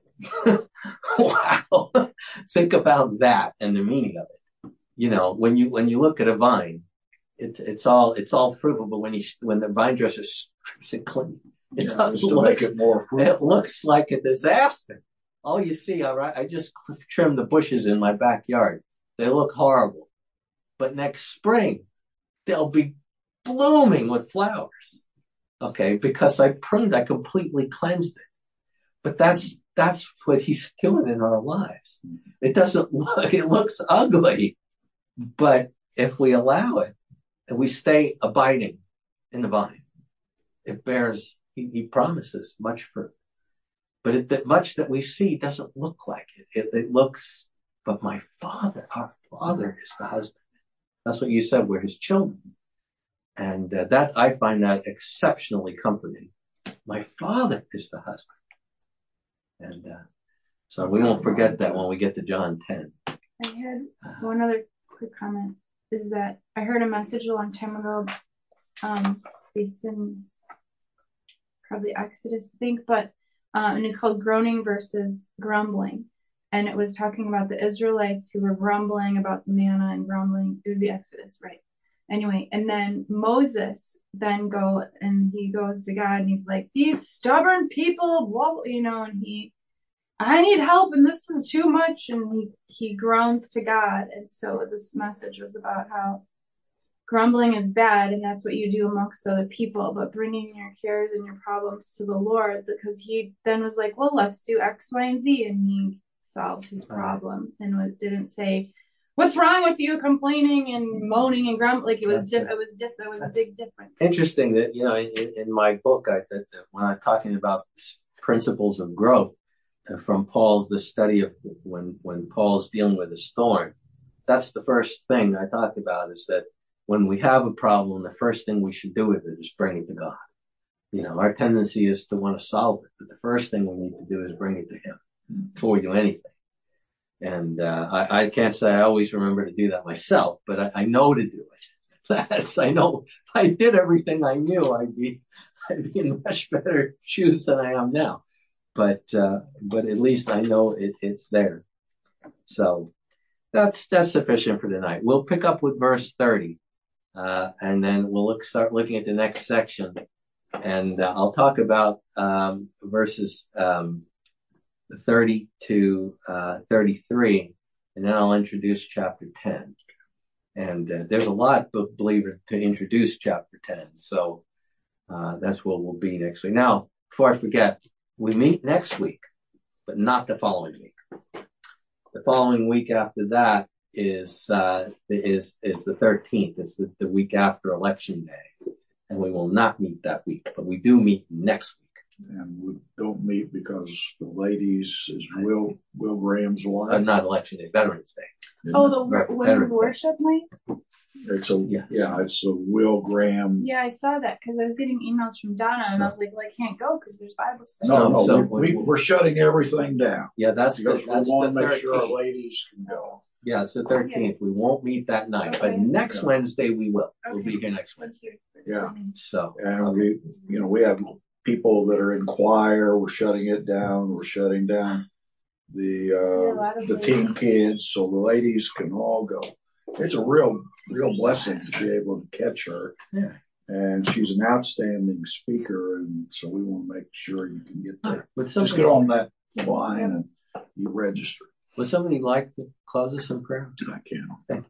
Wow. Think about that and the meaning of it. You know, when you when you look at a vine, it's it's all it's all fruitful, but when you when the vine dresser strips it clean, it
Yeah,
does
just to
look,
make it more
it
fruitful.
looks like a disaster. All you see, all right, I just trimmed the bushes in my backyard. They look horrible. But next spring, they'll be blooming with flowers. Okay, because I pruned, I completely cleansed it. But that's that's what he's doing in our lives. It doesn't look, it looks ugly, but if we allow it and we stay abiding in the vine, it bears, he, he promises much fruit. But it, that much that we see doesn't look like it. it. It looks, but my Father, our Father is the husband. That's what you said, we're his children. And uh, that, I find that exceptionally comforting. My Father is the husband. And uh, so we won't forget that when we get to John ten.
I had one other quick comment, is that I heard a message a long time ago, um, based in probably Exodus, I think, but um, and it's called Groaning versus Grumbling. And it was talking about the Israelites who were grumbling about the manna and grumbling. It would be Exodus, right? Anyway, and then Moses then go and he goes to God and he's like, these stubborn people, blah, you know, and he, I need help and this is too much. And he, he groans to God. And so this message was about how grumbling is bad and that's what you do amongst other people, but bringing your cares and your problems to the Lord, because he then was like, well, let's do X, Y, and Z. And he solved his problem and didn't say, what's wrong with you, complaining and moaning and grumbling? Like it was, diff- it was different. It was a big difference.
Interesting that, you know, in, in my book, I, that, that when I'm talking about principles of growth, uh, from Paul's, the study of when, when Paul's dealing with a storm, that's the first thing I talked about, is that when we have a problem, the first thing we should do with it is bring it to God. You know, our tendency is to want to solve it, but the first thing we need to do is bring it to him before we do anything. And uh, I, I can't say I always remember to do that myself, but I, I know to do it. That's, I know if I did everything I knew, I'd be, I'd be in much better shoes than I am now. But, uh, but at least I know it, it's there. So that's, that's sufficient for tonight. We'll pick up with verse thirty, uh, and then we'll look, start looking at the next section. And uh, I'll talk about um, verses um, thirty to uh, thirty-three, and then I'll introduce chapter ten. And uh, there's a lot, believe it, to introduce chapter ten. So uh, that's what we'll be next week. Now, before I forget, we meet next week, but not the following week. The following week after that is uh, is is the thirteenth. It's the, the week after Election Day, and we will not meet that week, but we do meet next week.
And we don't meet because the ladies is Will Will Graham's wife.
Uh, not Election Day, Veterans Day.
Oh, the
Right,
women's
Veterans Day.
worship night?
It's a
Yes.
yeah, it's a Will Graham.
Yeah, I saw that because I was getting emails from Donna and
So-
I was like, well, I can't go because there's Bible study.
No, no,
So-
we, we, we're shutting everything down
Yeah, that's the,
because we
that's
want
the
to make sure our
thirteenth.
ladies can go.
Yeah, it's the thirteenth.
Yes.
We won't meet that night, but
Okay.
next
Yeah.
Wednesday we will. We'll
Okay.
be here next Wednesday.
Yeah.
So,
And
okay.
we, you know, we have people that are in choir. We're shutting it down. We're shutting down the
Yeah, a lot
uh,
of
the
ladies.
teen kids, so the ladies can all go. It's a real, real blessing to be able to catch her.
Yeah.
And she's an outstanding speaker, and so we want to make sure you can get there.
Would
Just
somebody,
get on that line and you register.
would somebody like to close us in prayer?
I can.
Okay.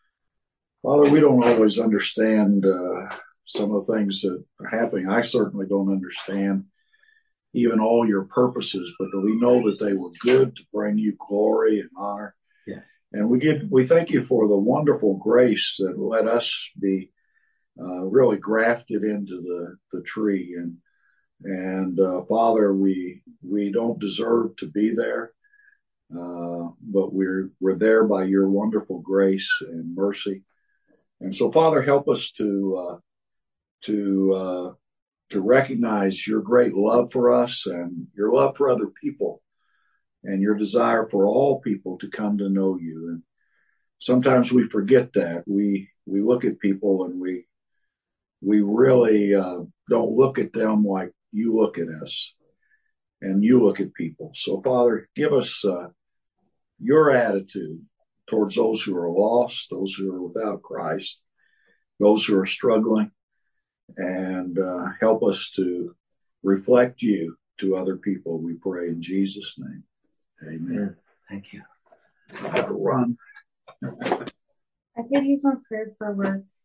Father, we don't always understand uh, some of the things that are happening. I certainly don't understand even all your purposes, but we know that they were good to bring you glory and honor.
Yes.
And we give, we thank you for the wonderful grace that let us be uh, really grafted into the, the tree. And and uh, Father, we we don't deserve to be there, uh, but we're we're there by your wonderful grace and mercy. And so, Father, help us to uh, to uh, to recognize your great love for us and your love for other people, and your desire for all people to come to know you. And sometimes we forget that. We we look at people and we we really uh, don't look at them like you look at us, and you look at people. So, Father, give us uh, your attitude towards those who are lost, those who are without Christ, those who are struggling, and uh, help us to reflect you to other people. We pray in Jesus' name. Amen.
Thank you.
I've got to run.
I could use more prayer for work.